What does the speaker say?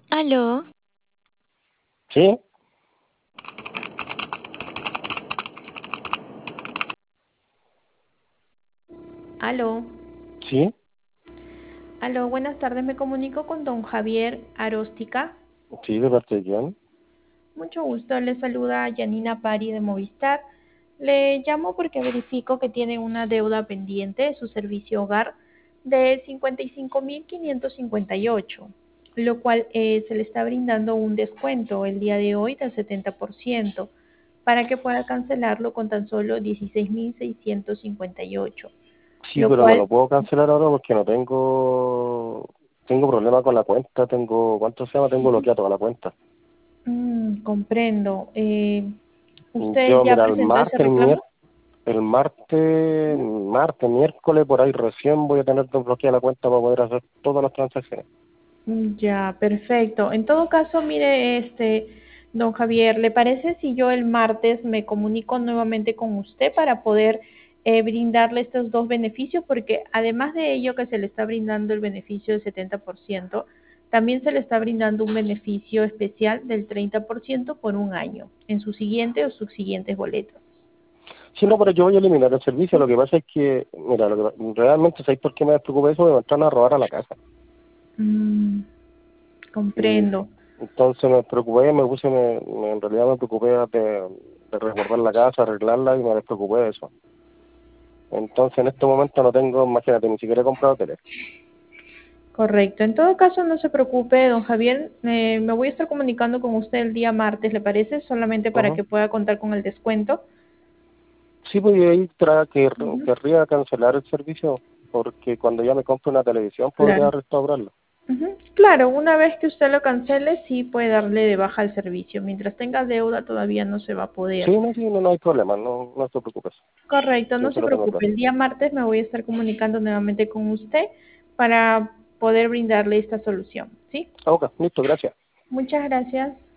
Aló, Sí, Aló, sí, aló, buenas tardes, me comunico con don Javier Aróstica. sí, de parte de quién. Mucho gusto, le saluda Yanina Pari de Movistar. Le llamo porque verifico que tiene una deuda pendiente de su servicio hogar de 55.558, lo cual se le está brindando un descuento el día de hoy del 70% para que pueda cancelarlo con tan solo 16.658, Sí, lo pero no cual. lo puedo cancelar ahora porque no tengo problema con la cuenta, ¿cuánto se llama? Tengo bloqueada toda la cuenta. Comprendo. ¿Usted Yo, ya mira, presentó ese reclamo? miércoles, por ahí recién voy a tener desbloqueada la cuenta para poder hacer todas las transacciones. Ya, perfecto. En todo caso, mire, don Javier, ¿le parece si yo el martes me comunico nuevamente con usted para poder brindarle estos dos beneficios? Porque además de ello que se le está brindando el beneficio del 70%, también se le está brindando un beneficio especial del 30% por un año en su siguiente o sus siguientes boletos. Sí, no, pero yo voy a eliminar el servicio. Lo que pasa es que, mira, realmente, ¿sabes por qué me preocupa eso? Me van a robar a la casa. Mm, Y comprendo. entonces me preocupé, en realidad me preocupé de resguardar la casa, arreglarla y me despreocupé de eso. Entonces en este momento no tengo, imagínate, ni siquiera he comprado tele. Correcto. En todo caso, no se preocupe, don Javier. Me voy a estar comunicando con usted el día martes, ¿le parece? Solamente para Ujú. que pueda contar con el descuento. Sí, pues y ahí Ujú. querría cancelar el servicio porque cuando ya me compre una televisión podría Claro. restaurarla. Ujú. Claro, una vez que usted lo cancele, sí puede darle de baja al servicio. Mientras tenga deuda, todavía no se va a poder. Sí, no, no hay problema, no te preocupes. Correcto, Yo no sí se lo tengo preocupe. claro. El día martes me voy a estar comunicando nuevamente con usted para poder brindarle esta solución. ¿Sí? Ah, ok, listo, gracias. Muchas gracias.